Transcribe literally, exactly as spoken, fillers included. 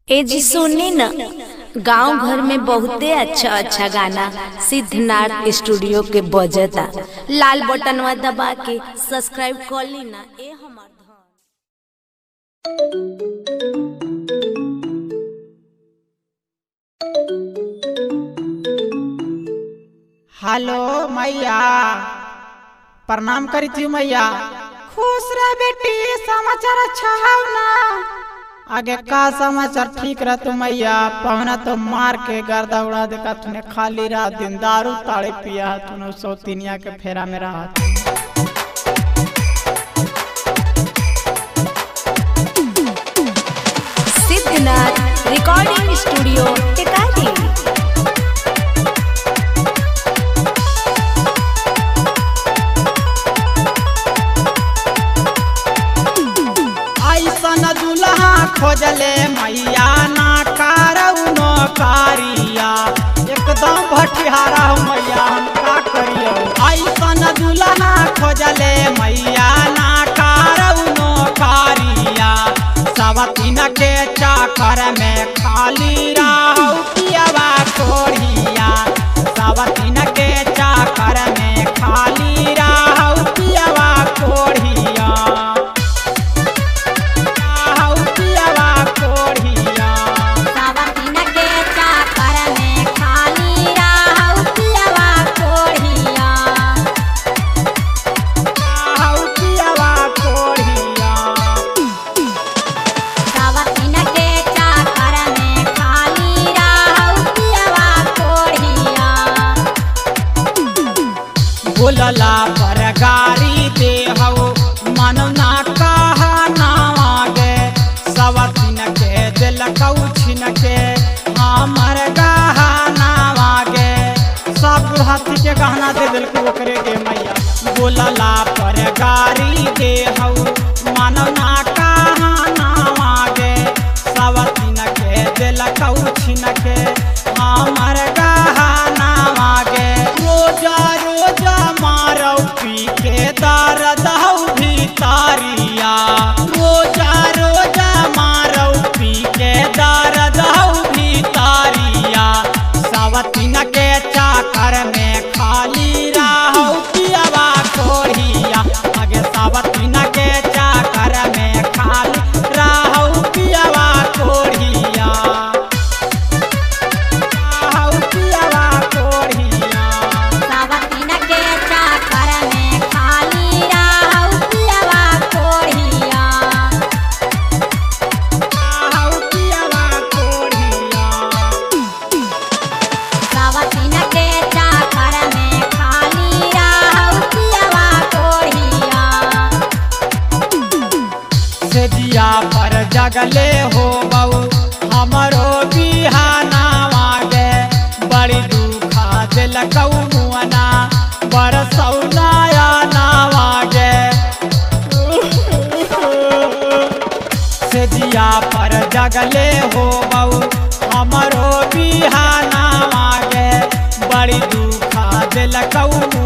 ए जी सुनी न, गांव घर में बहुते अच्छा अच्छा गाना सिद्धनाथ स्टूडियो के बजता। लाल बटनवा दबा के सब्सक्राइब कर ली ना। ए हमार हेलो मैया, प्रणाम करी थी मैया। खुश रह बेटी, समाचार अच्छा है ना? आगे का समाचार ठीक रह तू मैया। पहुना तो मार के गर्दा उड़ा देगा तूने। खाली रात दिन दारू ताड़े पिया तूने, सौतीनिया के फेरा में रहा। Siddhnath recording studio Tikari. दुल्हा खोजले मैया ना कारऊ नौकरिया, एकदम भटिहारा हो मैया, हम का करियो। ऐसन दुल्हा खोजले मैया ना कारऊ नौकरिया, सब तीन के चाकर में खाली रहू पियवा कोढ़िया, सब तीन के चाकर में खाली रहू पियवा कोढ़िया। बोलला पर गारी दे हो मन ना कहा नागे, सब दिन के दिल कौछिन के हमर गहा नागे, सब हाथी के गहना दे दिल को करे के मैया। बोलला पर गारी दे हो मन ना कहा नागे, सब दिन के दिल कौछिन के हमर गहा नागे। रोजा रोजा मारो पी के दर्द हो भीतरिया, रोजा रोजा मारो पी के दर्द हो भीतरिया, सब तीन के चाकर में खाली रहो पियवा कोढ़िया, आगे सब तीन के चाकर में खाली रहो पियवा कोढ़िया, रहो पियवा कोढ़िया। दिया पर जगले हो बहू हमरो बिहाना मागे, बड़ी दुखा दिल कौना बरसौलाया नावागे, से दिया पर जगले हो बहू हमरो बिहाना मागे, बड़ी दुखा दिल कौना